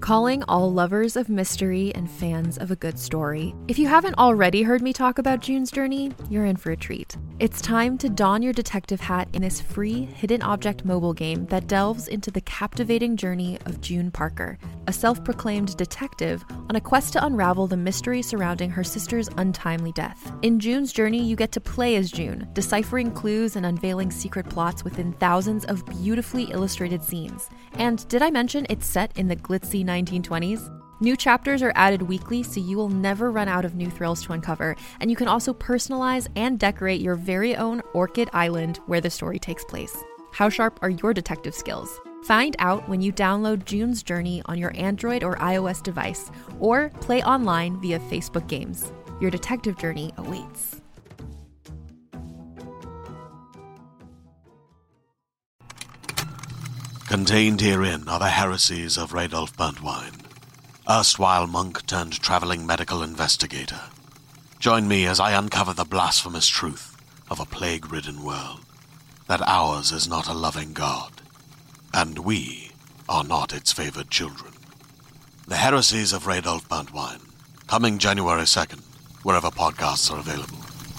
Calling all lovers of mystery and fans of a good story. If you haven't already heard me talk about June's Journey, you're in for a treat. It's time to don your detective hat in this free hidden object mobile game that delves into the captivating journey of June Parker, a self-proclaimed detective on a quest to unravel the mystery surrounding her sister's untimely death. In June's Journey, you get to play as June, deciphering clues and unveiling secret plots within thousands of beautifully illustrated scenes. And did I mention it's set in the glitzy 1920s? New chapters are added weekly, so you will never run out of new thrills to uncover, and you can also personalize and decorate your very own Orchid Island where the story takes place. How sharp are your detective skills? Find out when you download June's Journey on your Android or iOS device, or play online via Facebook Games. Your detective journey awaits. Contained herein are the heresies of Radolf Burntwine, erstwhile monk turned traveling medical investigator. Join me as I uncover the blasphemous truth of a plague-ridden world, that ours is not a loving God, and we are not its favored children. The heresies of Radolf Burntwine, coming January 2nd, wherever podcasts are available.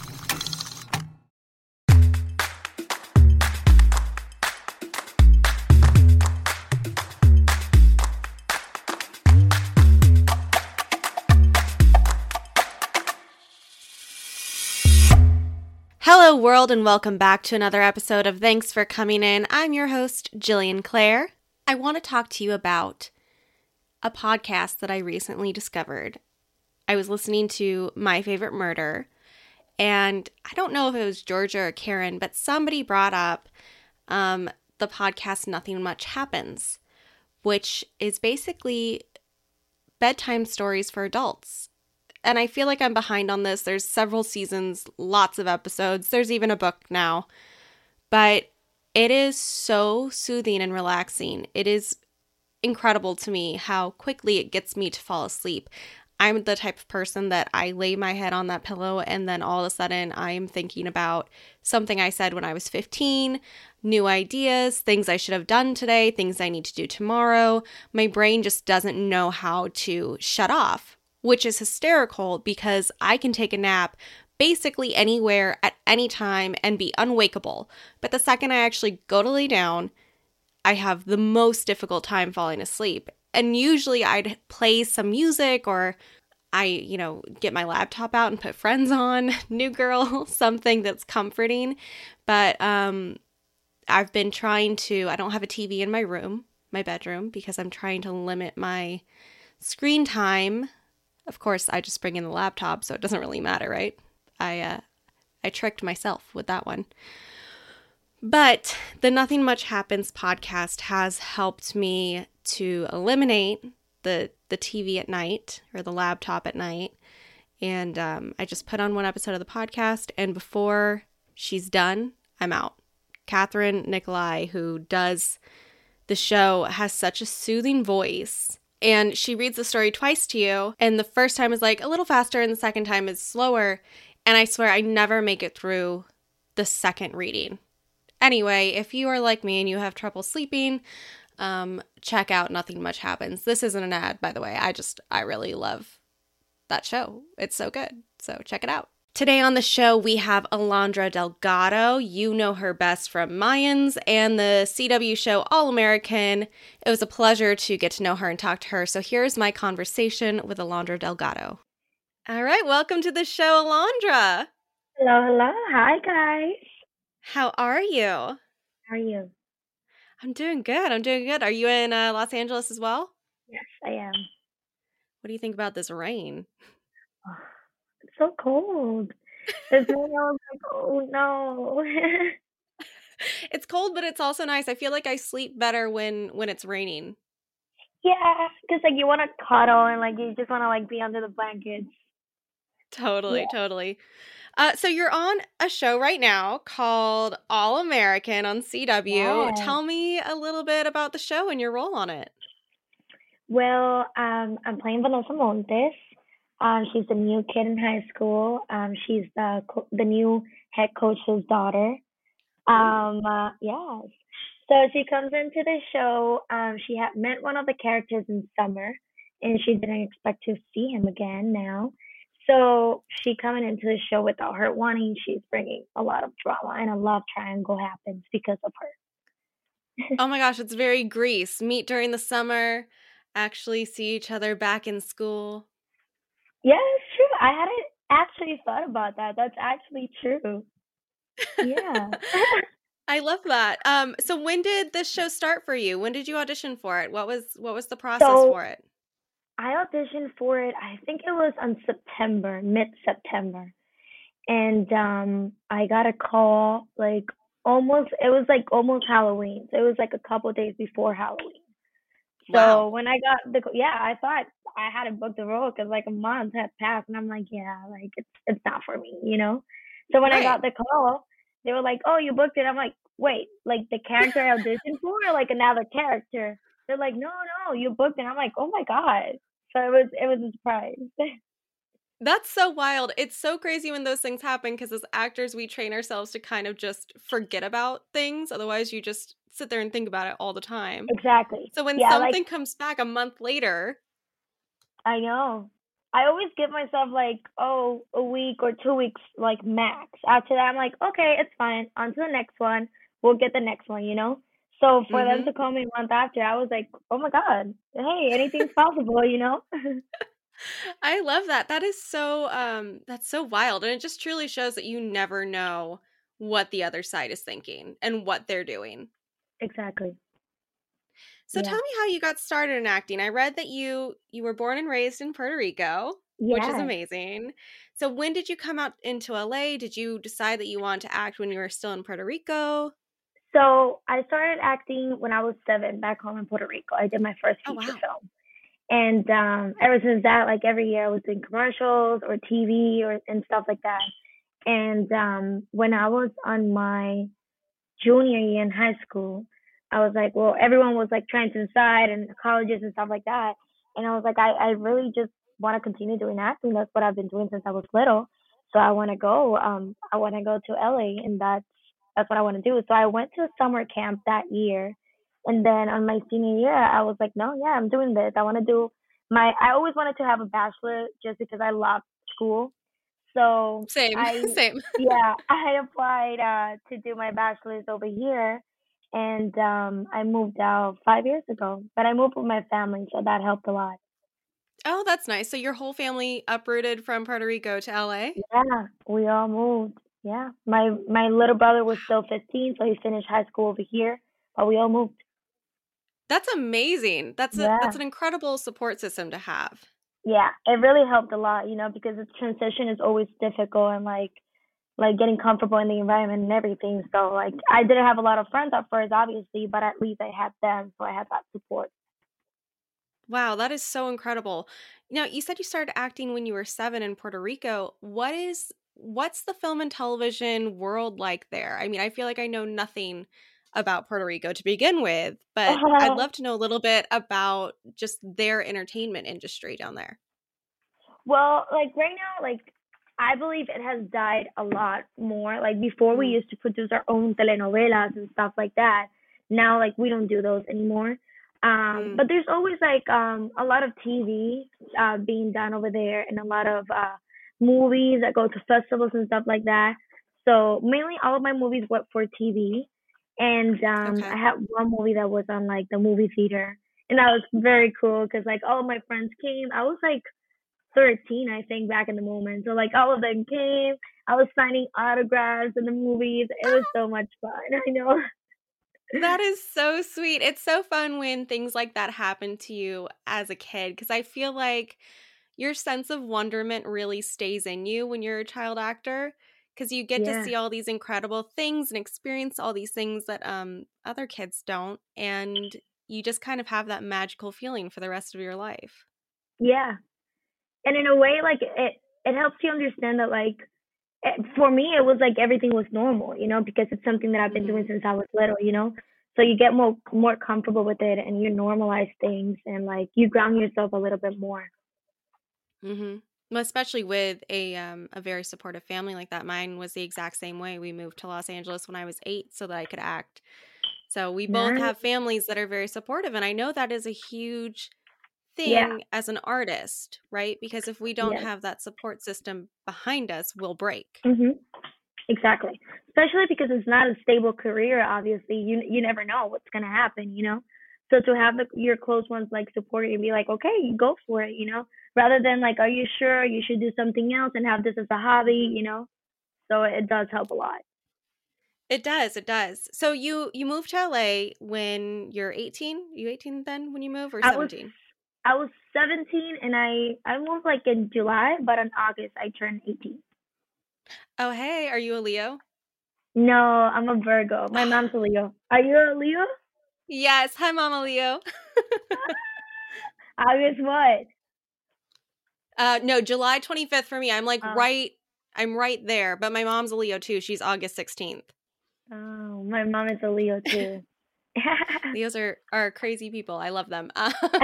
Hello world, and welcome back to another episode of Thanks for Coming In. I'm your host, Jillian Clare. I want to talk to you about a podcast that I recently discovered. I was listening to My Favorite Murder, and I don't know if it was Georgia or Karen, but somebody brought up the podcast Nothing Much Happens, which is basically bedtime stories for adults. And I feel like I'm behind on this. There's several seasons, lots of episodes. There's even a book now. But it is so soothing and relaxing. It is incredible to me how quickly it gets me to fall asleep. I'm the type of person that I lay my head on that pillow and then all of a sudden I am thinking about something I said when I was 15, new ideas, things I should have done today, things I need to do tomorrow. My brain just doesn't know how to shut off, which is hysterical because I can take a nap basically anywhere at any time and be unwakeable. But the second I actually go to lay down, I have the most difficult time falling asleep. And usually I'd play some music or I, get my laptop out and put Friends on, New Girl, something that's comforting. But I've been trying to, I don't have a TV in my room, my bedroom, because I'm trying to limit my screen time. Of course, I just bring in the laptop, so it doesn't really matter, right? I tricked myself with that one. But the Nothing Much Happens podcast has helped me to eliminate the TV at night or the laptop at night. And I just put on one episode of the podcast, and before she's done, I'm out. Catherine Nicolai, who does the show, has such a soothing voice. And she reads the story twice to you. And the first time is like a little faster and the second time is slower. And I swear I never make it through the second reading. Anyway, if you are like me and you have trouble sleeping, check out Nothing Much Happens. This isn't an ad, by the way. I really love that show. It's so good. So check it out. Today on the show, we have Alondra Delgado. You know her best from Mayans and the CW show All American. It was a pleasure to get to know her and talk to her. So here's my conversation with Alondra Delgado. All right, welcome to the show, Alondra. Hello. Hi, guys. How are you? How are you? I'm doing good. Are you in Los Angeles as well? Yes, I am. What do you think about this rain? Oh, it's so cold. This morning I was like, oh no. It's cold, but it's also nice. I feel like I sleep better when it's raining. Yeah, because you want to cuddle and you just want to be under the blankets. Totally. So you're on a show right now called All American on CW. Yeah. Tell me a little bit about the show and your role on it. Well, I'm playing Vanessa Montes. She's a new kid in high school. She's the new head coach's daughter. Yes. So she comes into the show. She had met one of the characters in summer, and she didn't expect to see him again now. So she coming into the show without her wanting. She's bringing a lot of drama, and a love triangle happens because of her. Oh my gosh, it's very Grease. Meet during the summer, actually see each other back in school. Yeah, it's true. I hadn't actually thought about that. That's actually true. Yeah. I love that. So when did this show start for you? When did you audition for it? What was the process So for it? I auditioned for it. I think it was on September, mid-September. And I got a call like almost it was like almost Halloween. So it was like a couple days before Halloween. Wow. So when I got yeah, I thought I hadn't booked the role because like a month had passed, and I'm like, yeah, like it's not for me, you know. So when I Right. got the call, they were like, oh, you booked it. I'm like, wait, like the character I auditioned for, or like another character? They're like, no, no, you booked it. I'm like, oh my god. So it was a surprise. That's so wild. It's so crazy when those things happen because as actors, we train ourselves to kind of just forget about things. Otherwise, you just sit there and think about it all the time. Exactly. So when Yeah, like something comes back a month later, I know. I always give myself like, oh, a week or 2 weeks, like max. After that, I'm like, okay, it's fine. On to the next one. We'll get the next one, you know? So for them hmm to call me a month after, I was like, oh my God, hey, anything's possible, you know? I love that. That's so wild. And it just truly shows that you never know what the other side is thinking and what they're doing. Exactly. So tell Yeah. me how you got started in acting. I read that you were born and raised in Puerto Rico, which is Yes. amazing. So when did you come out into LA? Did you decide that you wanted to act when you were still in Puerto Rico? So I started acting when I was 7 back home in Puerto Rico. I did my first Oh feature wow. film. And ever since that, like every year I was doing commercials or TV or and stuff like that. And when I was on my junior year in high school, I was like, well, everyone was like trying to decide and colleges and stuff like that. And I was like, I really just want to continue doing acting. That's what I've been doing since I was little. So I want to go to LA, and that's what I want to do. So I went to a summer camp that year. And then on my senior year, I was like, no, yeah, I'm doing this. I always wanted to have a bachelor just because I loved school. So Same. I, Same. yeah, I applied to do my bachelor's over here, and I moved out 5 years ago. But I moved with my family, so that helped a lot. Oh, that's nice. So your whole family uprooted from Puerto Rico to LA? Yeah, we all moved. Yeah, my little brother was still 15, so he finished high school over here, but we all moved. That's amazing. That's Yeah, an incredible support system to have. yeah, it really helped a lot, because the transition is always difficult, and like getting comfortable in the environment and everything. So like I didn't have a lot of friends at first, obviously, but at least I had them, so I had that support. Wow, that is so incredible. Now, you said you started acting when you were 7 in Puerto Rico. What's the film and television world like there? I mean, I feel like I know nothing about Puerto Rico to begin with, but I'd love to know a little bit about just their entertainment industry down there. Well, like right now, like I believe it has died a lot more. Like before, we Mm, used to produce our own telenovelas and stuff like that. Now, like we don't do those anymore. mm, But there's always like a lot of TV being done over there, and a lot of movies that go to festivals and stuff like that. So mainly, all of my movies were for TV, and I okay. had one movie that was on like the movie theater, and that was very cool because like all of my friends came. I was like 13, I think, back in the moment. So like all of them came. I was signing autographs in the movies. It was so much fun. I know. That is so sweet. It's so fun when things like that happen to you as a kid because I feel like your sense of wonderment really stays in you when you're a child actor because you get to Yeah. see all these incredible things and experience all these things that other kids don't and you just kind of have that magical feeling for the rest of your life. Yeah. And in a way, like it helps you understand that like for me it was like everything was normal, because it's something that I've been doing Mhm. since I was little. So you get more comfortable with it, and you normalize things, and like you ground yourself a little bit more. Mhm. Well, especially with a very supportive family like that. Mine was the exact same way. We moved to Los Angeles when I was 8 so that I could act. So we both have families that are very supportive. And I know that is a huge thing as an artist, right? Because if we don't have that support system behind us, we'll break. Exactly. Especially because it's not a stable career, obviously. You never know what's going to happen, you know? So to have your close ones like support you and be like, okay, you go for it, you know? Rather than like, are you sure you should do something else and have this as a hobby, you know? So it does help a lot. It does. It does. So you moved to LA when you're 18? You 18 then when you moved, or 17? I was 17 and I moved like in July, but in August I turned 18. Oh, hey, are you a Leo? No, I'm a Virgo. My mom's a Leo. Are you a Leo? Yes. Hi, Mama Leo. August what? No, July 25th for me. I'm like I'm right there. But my mom's a Leo too. She's August 16th. Oh, my mom is a Leo too. Leos are crazy people. I love them.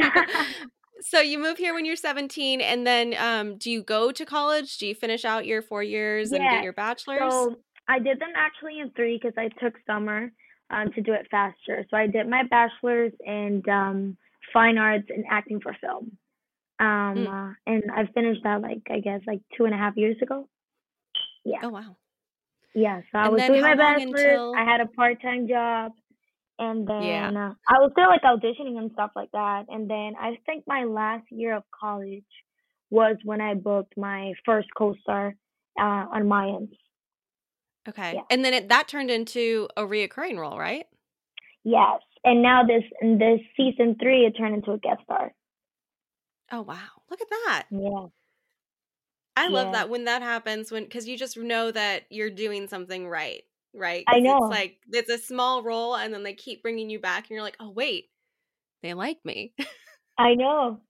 So you move here when you're 17, and then do you go to college? Do you finish out your 4 years and get your bachelor's? So I did them actually in 3 because I took summer to do it faster. So I did my bachelor's in fine arts and acting for film. And I finished that I guess 2.5 years ago. Yeah. Oh, wow. Yeah, so I was doing my bachelor's. I had a part-time job. And then I was still auditioning and stuff like that. And then I think my last year of college was when I booked my first co-star on Mayans. Okay. Yeah. And then that turned into a reoccurring role, right? Yes. And now in this season 3, it turned into a guest star. Oh, wow. Look at that. Yeah. I love that when that happens, because you just know that you're doing something right. Right? I know. It's it's a small role and then they keep bringing you back and you're like, oh, wait, they like me. I know.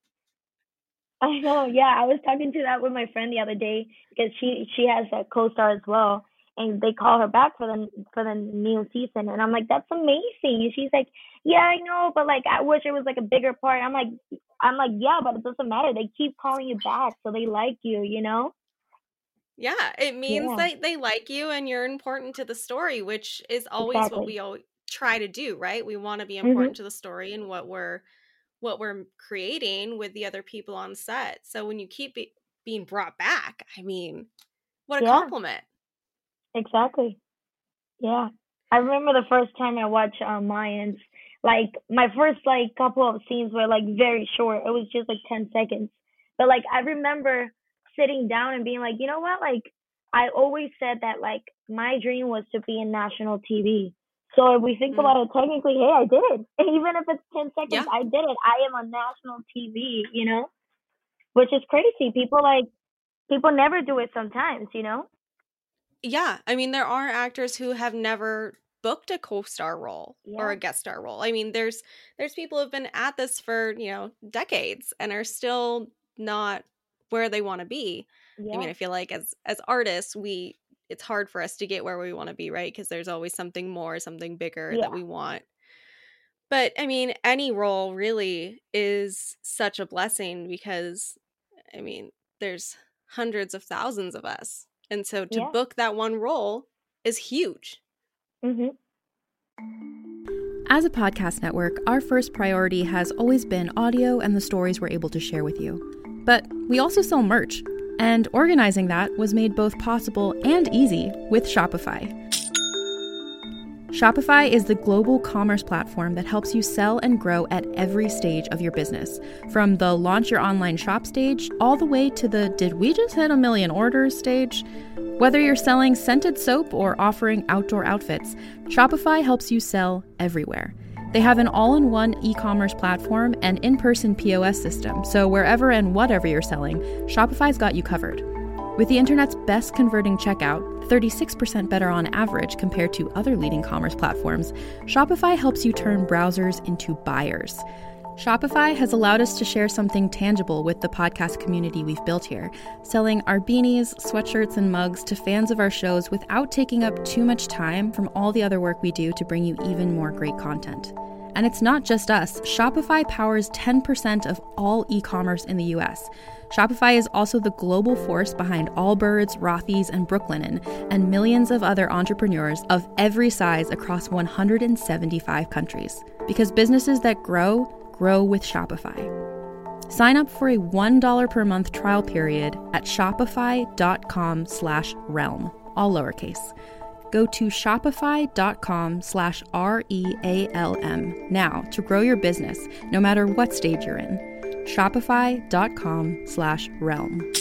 Yeah, I was talking to that with my friend the other day because she has a co-star as well, and they call her back for the new season, and I'm like, that's amazing. And she's like, yeah, I know, but I wish it was a bigger part. I'm like, yeah, but it doesn't matter. They keep calling you back, so they like you, you know? Yeah, it means that they like you and you're important to the story, which is always what we always try to do, right? We want to be important to the story and what we're creating with the other people on set. So when you keep being brought back, I mean, what a compliment. Exactly. Yeah. I remember the first time I watched Mayans, my first couple of scenes were very short. It was just 10 seconds. But I remember sitting down and being you know what, I always said that my dream was to be in national TV. So if we think about it technically, hey, I did it. And even if it's 10 seconds, I did it. I am on national TV, you know, which is crazy. People never do it sometimes, you know? Yeah. I mean, there are actors who have never booked a co-star role or a guest star role. I mean, there's people who have been at this for, decades and are still not where they want to be. I mean, I feel like as artists, it's hard for us to get where we want to be, right? Because there's always something more, something bigger that we want. But I mean, any role really is such a blessing because, I mean, there's hundreds of thousands of us. And so to book that one role is huge. As a podcast network, our first priority has always been audio and the stories we're able to share with you. But we also sell merch, and organizing that was made both possible and easy with Shopify. Shopify is the global commerce platform that helps you sell and grow at every stage of your business, from the launch your online shop stage all the way to the did we just hit 1 million orders stage. Whether you're selling scented soap or offering outdoor outfits, Shopify helps you sell everywhere. They have an all-in-one e-commerce platform and in-person POS system, so wherever and whatever you're selling, Shopify's got you covered. With the internet's best converting checkout, 36% better on average compared to other leading commerce platforms, Shopify helps you turn browsers into buyers. Shopify has allowed us to share something tangible with the podcast community we've built here, selling our beanies, sweatshirts, and mugs to fans of our shows without taking up too much time from all the other work we do to bring you even more great content. And it's not just us. Shopify powers 10% of all e-commerce in the US. Shopify is also the global force behind Allbirds, Rothy's, and Brooklinen, and millions of other entrepreneurs of every size across 175 countries. Because businesses that grow, grow with Shopify. Sign up for a $1 per month trial period at shopify.com/realm, all lowercase. Go to shopify.com/REALM now to grow your business, no matter what stage you're in. Shopify.com/realm.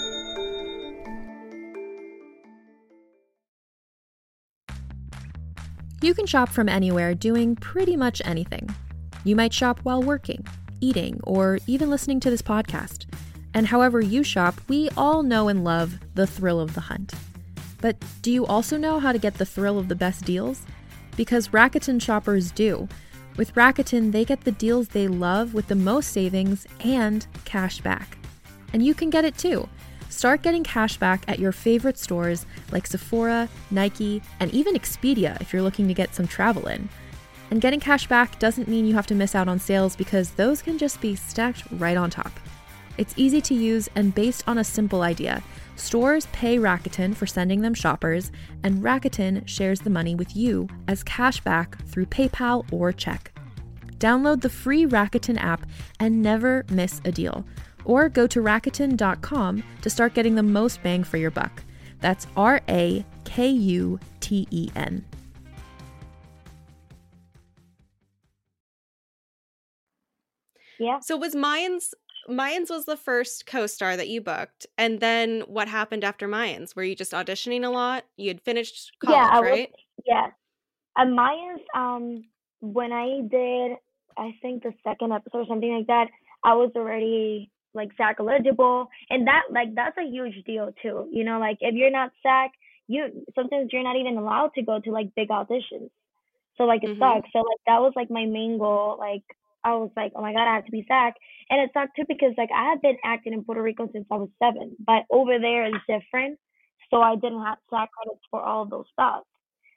You can shop from anywhere doing pretty much anything. You might shop while working, eating, or even listening to this podcast. And however you shop, we all know and love the thrill of the hunt. But do you also know how to get the thrill of the best deals? Because Rakuten shoppers do. With Rakuten, they get the deals they love with the most savings and cash back. And you can get it too. Start getting cash back at your favorite stores like Sephora, Nike, and even Expedia if you're looking to get some travel in. And getting cash back doesn't mean you have to miss out on sales because those can just be stacked right on top. It's easy to use and based on a simple idea. Stores pay Rakuten for sending them shoppers, and Rakuten shares the money with you as cash back through PayPal or check. Download the free Rakuten app and never miss a deal. Or go to Rakuten.com to start getting the most bang for your buck. That's RAKUTEN. Yeah. So was Mayans was the first co-star that you booked, and then what happened after Mayans? Were you just auditioning a lot? You had finished college, right? Yeah. At Mayans, when I did, I think the second episode or something like that, I was already like SAG eligible, and that's a huge deal too. You know, like if you're not SAG, sometimes you're not even allowed to go to like big auditions. So like it sucks. So like that was like my main goal. Like I was like, oh my God, I have to be SAG. And it sucked too because like I had been acting in Puerto Rico since I was 7, but over there it's different. So I didn't have SAG credits for all of those stuff.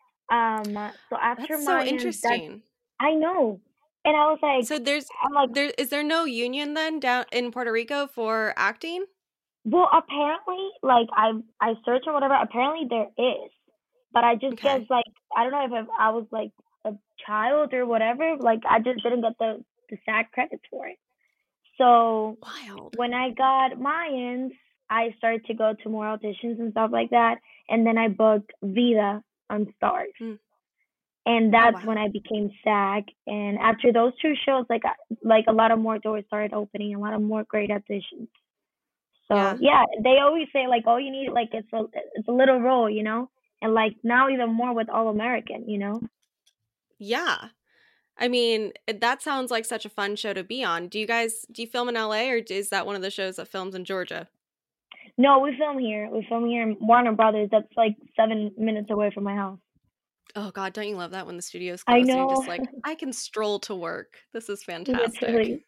So after That's so Mayans, interesting. I know. And I was like, So I'm like, is there no union then down in Puerto Rico for acting? well, apparently, like I searched or whatever. Apparently there is, but I just Okay. guess like I don't know if I was like a child or whatever. Like I just didn't get the SAG credits for it. So Wild. when I got Mayans, I started to go to more auditions and stuff like that, and then I booked Vida on Stars. And that's wow. when I became SAG. And after those 2 shows, like a lot of more doors started opening, a lot of more great auditions. So yeah, they always say like, oh, you need like it's a little role, you know, and like now even more with All American, you know. Yeah, I mean that sounds like such a fun show to be on. Do you film in LA, or is that one of the shows that films in Georgia? No, we film here. We film here in Warner Brothers. That's like 7 minutes away from my house. Oh God, don't you love that when the studio's I close and know. you're just like, I can stroll to work. This is fantastic. Literally.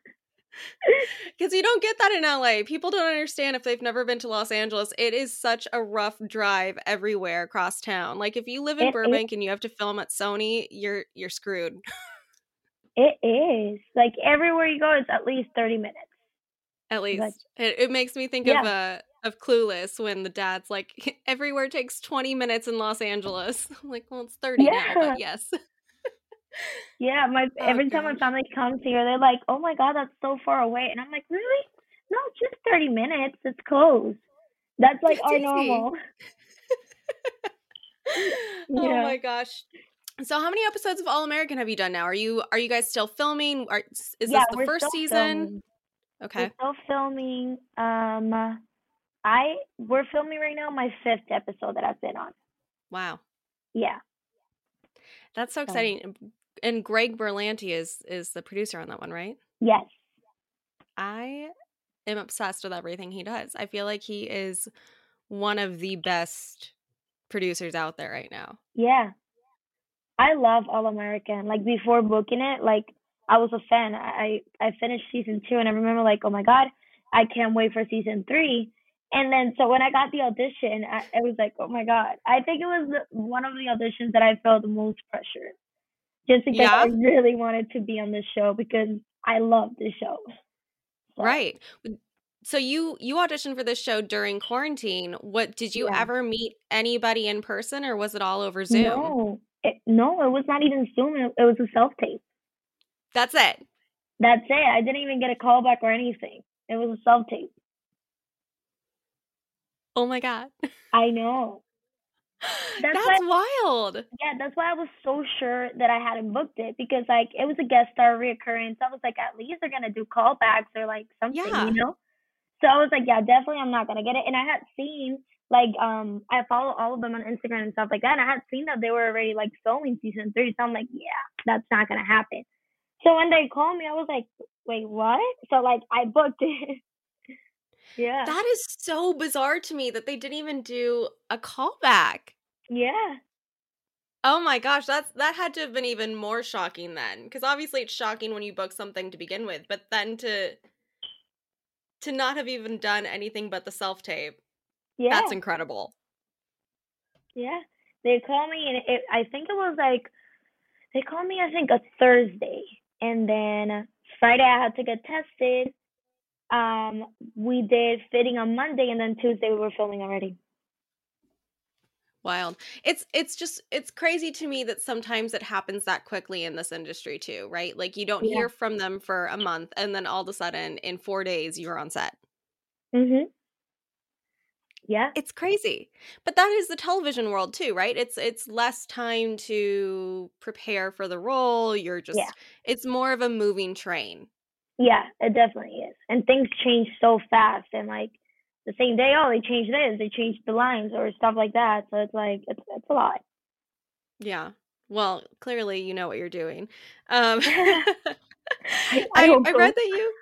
Because you don't get that in LA. People don't understand if they've never been to Los Angeles. It is such a rough drive everywhere across town. Like if you live in Burbank and you have to film at Sony, you're screwed. It is. Like everywhere you go, it's at least 30 minutes. At least. Like, it makes me think of Clueless when the dad's like, everywhere takes 20 minutes in Los Angeles. I'm like, well, it's 30 now, but yes. Yeah, every time my family comes here, they're like, "Oh my God, that's so far away," and I'm like, "Really? No, it's just 30 minutes. It's close. That's like our normal." Oh my gosh! So, how many episodes of All American have you done now? Are you guys still filming? Is this the first season? Filming. Okay, we're still filming. We're filming right now my 5th episode that I've been on. Wow. Yeah. That's so exciting. And Greg Berlanti is the producer on that one, right? Yes. I am obsessed with everything he does. I feel like he is one of the best producers out there right now. Yeah. I love All American. Like before booking it, like I was a fan. I finished season 2 and I remember like, oh my God, I can't wait for season 3. And then so when I got the audition, I was like, oh my God. I think it was one of the auditions that I felt the most pressure. just because I Yeah, really wanted to be on the show because I love the show. So, right. So you auditioned for this show during quarantine. What did you yeah. ever meet anybody in person, or was it all over Zoom? No, it was not even Zoom. It was a self-tape. That's it. That's it. I didn't even get a callback or anything. It was a self-tape. Oh my God. I know. That's why That's wild. Yeah, that's why I was so sure that I hadn't booked it because like it was a guest star reoccurrence. I was like, at least they're gonna do callbacks or like something, Yeah. So I was like, yeah, definitely I'm not gonna get it. And I had seen like I follow all of them on Instagram and stuff like that, and I had seen that they were already like filming season 3. So I'm like, yeah, that's not gonna happen. So when they called me, I was like, wait, what? So like I booked it. Yeah. That is so bizarre to me that they didn't even do a callback. Yeah. Oh my gosh, that had to have been even more shocking then, because obviously it's shocking when you book something to begin with, but then to not have even done anything but the self tape, that's Yeah. incredible. Yeah. They called me and I think it was like they called me I think a Thursday and then Friday I had to get tested. We did fitting on Monday and then Tuesday we were filming already. Wild. It's crazy to me that sometimes it happens that quickly in this industry too, right? Like you don't Yeah. hear from them for a month and then all of a sudden in 4 days you're on set. Mhm. Yeah. It's crazy. But that is the television world too, right? It's less time to prepare for the role. Yeah. It's more of a moving train. Yeah, it definitely is. And things change so fast and like the same day, oh, they changed this, they changed the lines or stuff like that. So it's like it's a lot. Yeah. Well, clearly you know what you're doing. Um I hope I so. read that you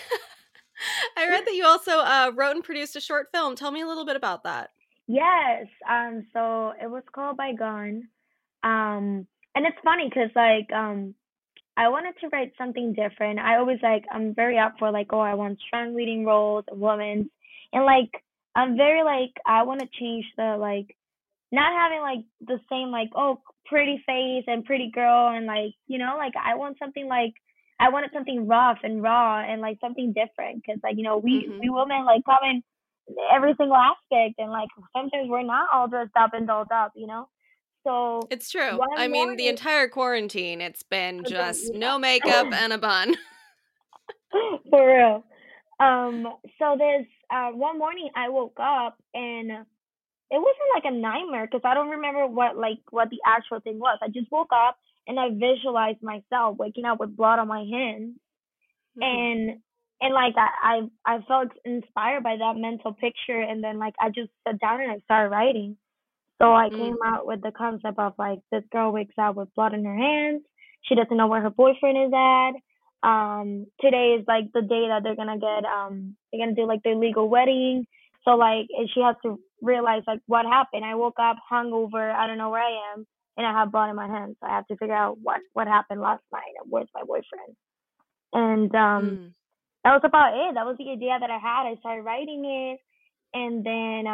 I read that you also wrote and produced a short film. Tell me a little bit about that. Yes. So it was called By Gone. And it's funny because like I wanted to write something different. I always like I'm very up for like, oh, I want strong leading roles, women, and like I'm very like I want to change the like not having like the same like oh pretty face and pretty girl and like like I want something like I wanted something rough and raw and like something different because like we Mhm. women like come in every single aspect and like sometimes we're not all dressed up and dolled up, So It's true. I one mean, the morning, entire quarantine, it's been just no makeup yeah, and a bun. for real. So there's one morning I woke up and it wasn't like a nightmare because I don't remember what the actual thing was. I just woke up and I visualized myself waking up with blood on my hands Mhm. and like I felt inspired by that mental picture and then like I just sat down and I started writing. So I came Mm. out with the concept of like this girl wakes up with blood in her hands. She doesn't know where her boyfriend is at. Today is like the day that they're gonna do like their legal wedding. So like and she has to realize like what happened. I woke up hungover, I don't know where I am, and I have blood in my hands. So I have to figure out what happened last night and where's my boyfriend. And Mm. that was about it. That was the idea that I had. I started writing it and then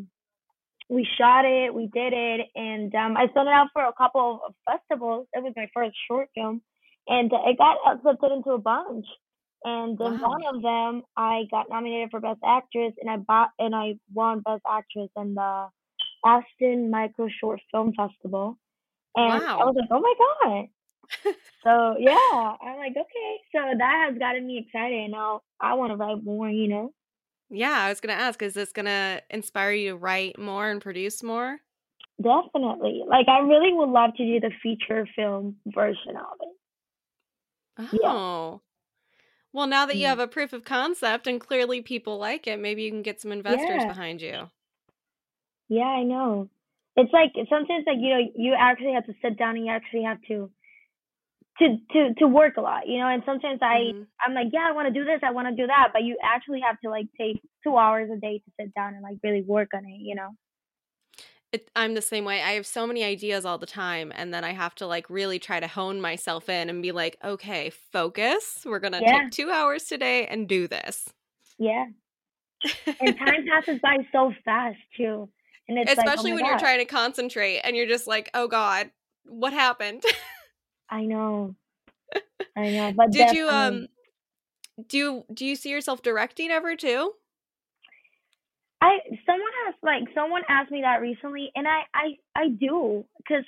we shot it, we did it, and I sent it out for a couple of festivals. It was my first short film, and it got accepted into a bunch. And in one Wow. of them, I got nominated for Best Actress, and I won Best Actress in the Aston Micro Short Film Festival. And I Wow. was like, oh my god! So yeah, I'm like, okay. So that has gotten me excited, and now I want to write more. Yeah, I was going to ask, is this going to inspire you to write more and produce more? Definitely. Like I really would love to do the feature film version of it. Yeah. Oh. Well, now that you Mm. have a proof of concept and clearly people like it, maybe you can get some investors Yeah. behind you. Yeah, I know. It's like sometimes like you actually have to sit down and you actually have to work a lot, and sometimes Mhm. I'm like, yeah, I want to do this, I want to do that, but you actually have to like take 2 hours a day to sit down and like really work on it. I'm the same way. I have so many ideas all the time, and then I have to like really try to hone myself in and be like, okay, focus. We're gonna Yeah. take 2 hours today and do this. Yeah. And time passes by so fast too. And it's like, oh Especially my when you're god. trying to concentrate and you're just like, oh God, what happened? I know. But Did you definitely. do you see yourself directing ever too? Someone asked me that recently, and I do, because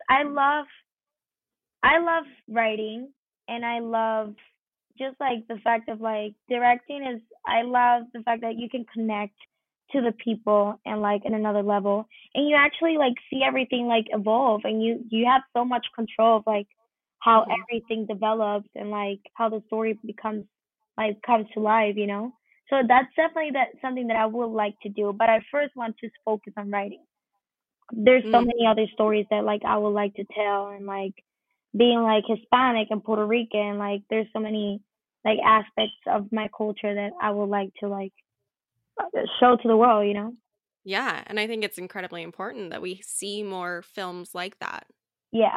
I love writing, and I love just like the fact of like directing is I love the fact that you can connect to the people and like in another level, and you actually like see everything like evolve, and you have so much control of like how Mhm. everything develops and like how the story becomes like comes to life, you know. So that's definitely that something that I would like to do, but I first want to focus on writing. There's so Mm. many other stories that like I would like to tell, and like being like Hispanic and Puerto Rican, like there's so many like aspects of my culture that I would like to like show to the world, you know? Yeah, and I think it's incredibly important that we see more films like that. Yeah,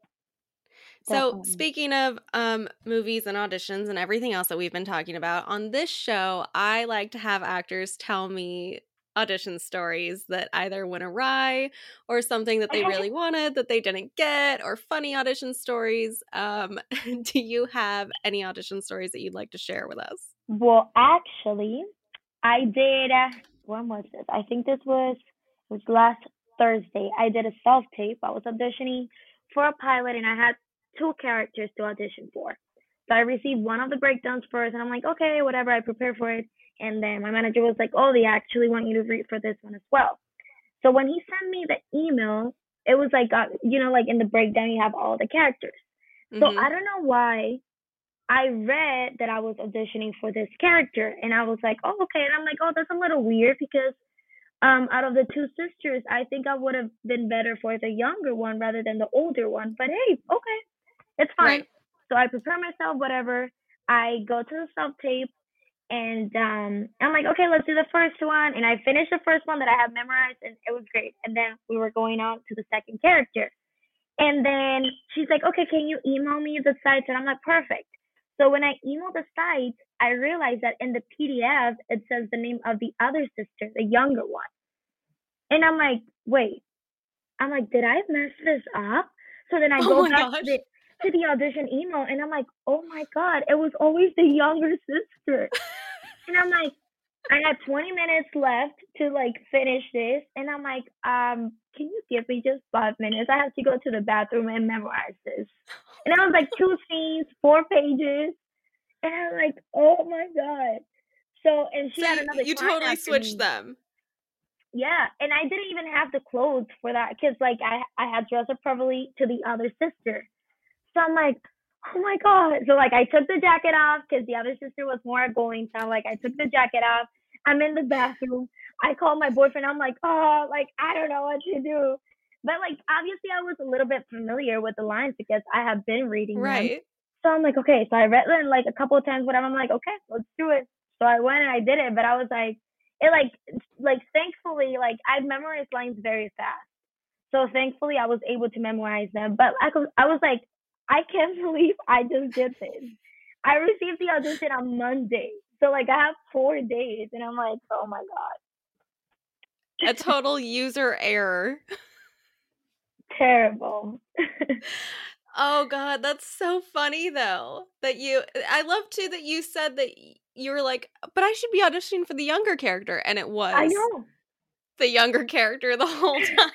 So, definitely. speaking of movies and auditions and everything else that we've been talking about, on this show, I like to have actors tell me audition stories that either went awry or something that they really wanted that they didn't get, or funny audition stories. Do you have any audition stories that you'd like to share with us? Well, actually, I did. When was this? I think this was last Thursday. I did a self tape. I was auditioning for a pilot, and I had two characters to audition for. So I received one of the breakdowns first, and I'm like, okay, whatever. I prepared for it, and then my manager was like, oh, they actually want you to read for this one as well. So when he sent me the email, it was like, like in the breakdown you have all the characters. So Mm-hmm. I don't know why I read that I was auditioning for this character, and I was like, oh, okay. And I'm like, oh, that's a little weird because out of the two sisters, I think I would have been better for the younger one rather than the older one. But hey, okay, it's fine. Right. So I prepare myself, whatever. I go to the self tape, and I'm like, okay, let's do the first one. And I finished the first one that I had memorized, and it was great. And then we were going on to the second character. And then she's like, okay, can you email me the sites? And I'm like, perfect. So when I email the sites, I realized that in the PDF, it says the name of the other sister, the younger one. And I'm like, wait, I'm like, did I mess this up? So then I Oh go my back to gosh. the audition email, and I'm like, oh my God, it was always the younger sister. And I'm like, I had 20 minutes left to like finish this, and I'm like, can you give me just 5 minutes? I have to go to the bathroom and memorize this. And I was like, two scenes, 4 pages, and I'm like, oh my God. So, and she So had you, another you client totally after switched me. them. Yeah, and I didn't even have the clothes for that because like I had dressed up properly to the other sister. So I'm like, oh my God. So like I took the jacket off because the other sister was more outgoing. So like I took the jacket off. I'm in the bathroom. I called my boyfriend. I'm like, oh, like I don't know what to do. But like obviously I was a little bit familiar with the lines because I have been reading them. Right. So I'm like, okay. So I read them like a couple of times, whatever. I'm like, okay, let's do it. So I went and I did it. But I was like, it like thankfully like I memorized lines very fast. So thankfully, I was able to memorize them. But I was like, I can't believe I just did this. I received the audition on Monday. So like I have 4 days, and I'm like, oh my A God, total user error. terrible. Oh god, that's so funny though. I love too that you said that you were like, but I should be auditioning for the younger character, and it I was know. the younger character the whole time.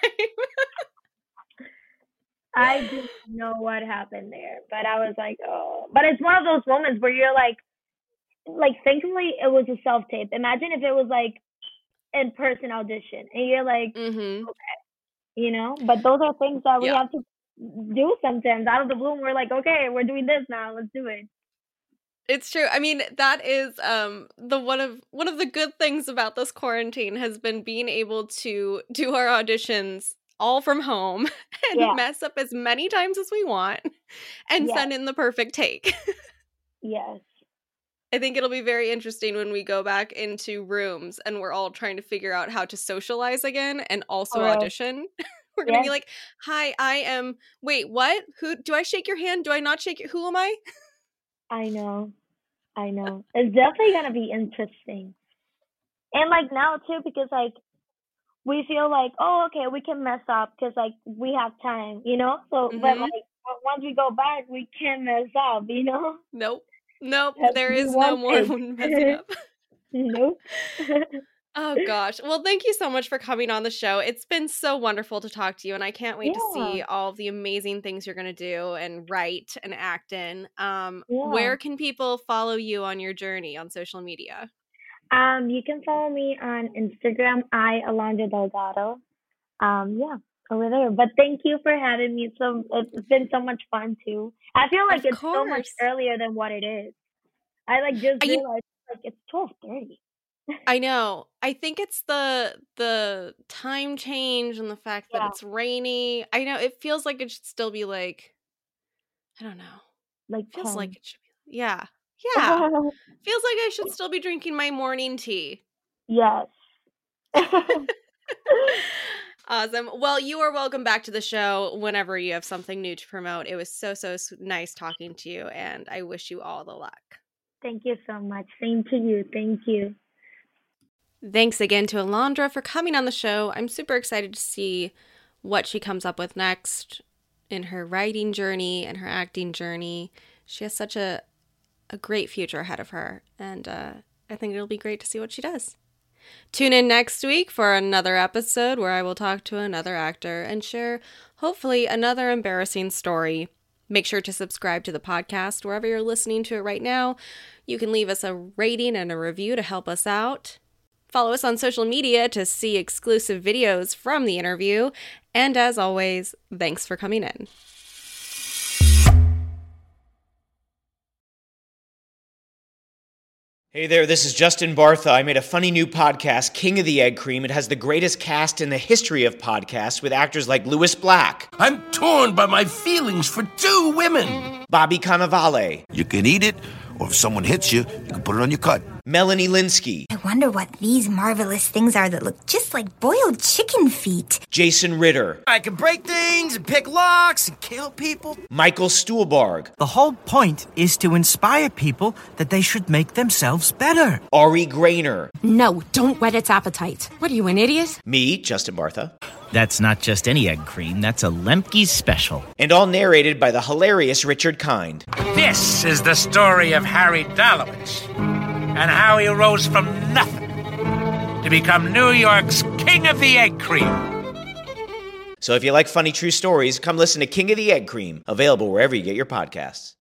I didn't know what happened there, but I was like, oh. But it's one of those moments where you're like thankfully it was a self tape. Imagine if it was like in person audition, and you're like, Mhm. you know. But those are things that we Yeah. have to do sometimes out of the blue. We're like, okay, we're doing this now. Let's do it. It's true. I mean, that is the one of the good things about this quarantine has been being able to do our auditions all from home and Yeah. mess up as many times as we want and Yes. send in the perfect take. Yes. I think it'll be very interesting when we go back into rooms and we're all trying to figure out how to socialize again and also For real. audition. We're going to be Yes. like, "Hi, I am wait, what? Who do I shake your hand? Do I not shake your who am I?" I know. I know. It's definitely gonna be interesting. And like now too, because like we feel like, oh, okay, we can mess up because like we have time, you know. So, but Mhm. like once we go back, we can't mess up, you know? Nope. Has There to be is one no more take. messing up. Nope. Oh gosh. Well, thank you so much for coming on the show. It's been so wonderful to talk to you, and I can't wait to see Yeah. all of the amazing things you're going to do and write and act in. Yeah. Where can people follow you on your journey on social media? You can follow me on Instagram, Alondra Delgado. Yeah, over there. But thank you for having me. It's been so much fun too. I feel like Of it's so much course. earlier than what it is. I just I- realized like it's 12:30. I know. I think it's the time change and the fact that Yeah. it's rainy. I know it feels like it should still be like, I don't know. Like Feels 10. like it should be. Yeah. Yeah. Feels like I should still be drinking my morning tea. Yes. Awesome. Well, you are welcome back to the show whenever you have something new to promote. It was so nice talking to you, and I wish you all the luck. Thank you so much. Same to you. Thank you. Thanks again to Alondra for coming on the show. I'm super excited to see what she comes up with next in her writing journey and her acting journey. She has such a great future ahead of her, and I think it'll be great to see what she does. Tune in next week for another episode where I will talk to another actor and share, hopefully, another embarrassing story. Make sure to subscribe to the podcast wherever you're listening to it right now. You can leave us a rating and a review to help us out. Follow us on social media to see exclusive videos from the interview. And as always, thanks for coming in. Hey there, this is Justin Bartha. I made a funny new podcast, King of the Egg Cream. It has the greatest cast in the history of podcasts with actors like Louis Black, I'm torn by my feelings for two women. Bobby Cannavale, You can eat it, or if someone hits you, you can put it on your cut. Melanie Linsky, I wonder what these marvelous things are that look just like boiled chicken feet. Jason Ritter, I can break things and pick locks and kill people. Michael Stuhlbarg, The whole point is to inspire people that they should make themselves better. Ari Grainer, No, don't whet its appetite. What are you, an idiot? me, Justin Bartha, That's not just any egg cream, that's a Lemke's special. and all narrated by the hilarious Richard Kind. This is the story of Harry Dalowitz and how he rose from nothing to become New York's King of the Egg Cream. So if you like funny true stories, come listen to King of the Egg Cream, available wherever you get your podcasts.